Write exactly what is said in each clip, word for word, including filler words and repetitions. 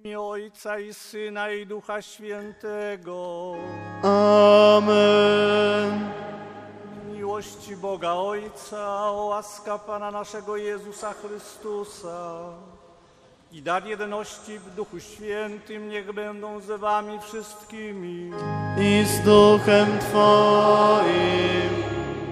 imię Ojca i Syna i Ducha Świętego. Amen. Miłości Boga Ojca, łaska Pana naszego Jezusa Chrystusa i dar jedności w Duchu Świętym niech będą z wami wszystkimi. I z Duchem Twoim.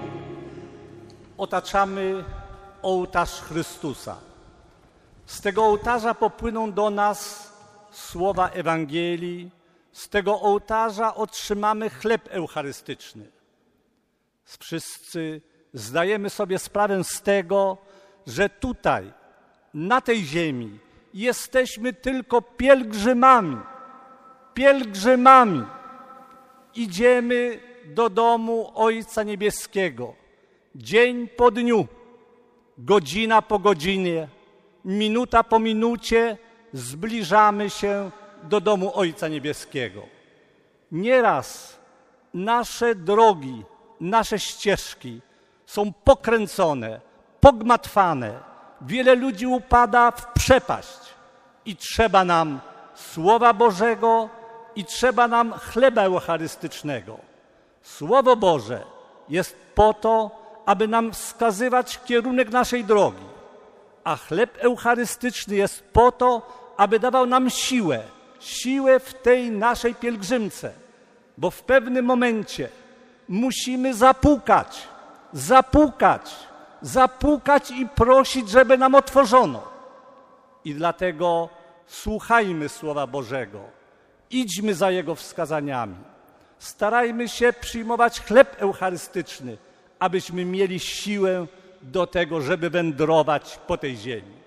Otaczamy ołtarz Chrystusa. Z tego ołtarza popłyną do nas słowa Ewangelii, z tego ołtarza otrzymamy chleb eucharystyczny. Wszyscy zdajemy sobie sprawę z tego, że tutaj, na tej ziemi, jesteśmy tylko pielgrzymami. Pielgrzymami. Idziemy do domu Ojca Niebieskiego. Dzień po dniu, godzina po godzinie, minuta po minucie zbliżamy się do domu Ojca Niebieskiego. Nieraz nasze drogi, nasze ścieżki są pokręcone, pogmatwane. Wiele ludzi upada w przepaść i trzeba nam Słowa Bożego i trzeba nam chleba eucharystycznego. Słowo Boże jest po to, aby nam wskazywać kierunek naszej drogi, a chleb eucharystyczny jest po to, aby dawał nam siłę, siłę w tej naszej pielgrzymce, bo w pewnym momencie musimy zapukać, zapukać, zapukać i prosić, żeby nam otworzono. I dlatego słuchajmy Słowa Bożego, idźmy za Jego wskazaniami, starajmy się przyjmować chleb eucharystyczny, abyśmy mieli siłę do tego, żeby wędrować po tej ziemi.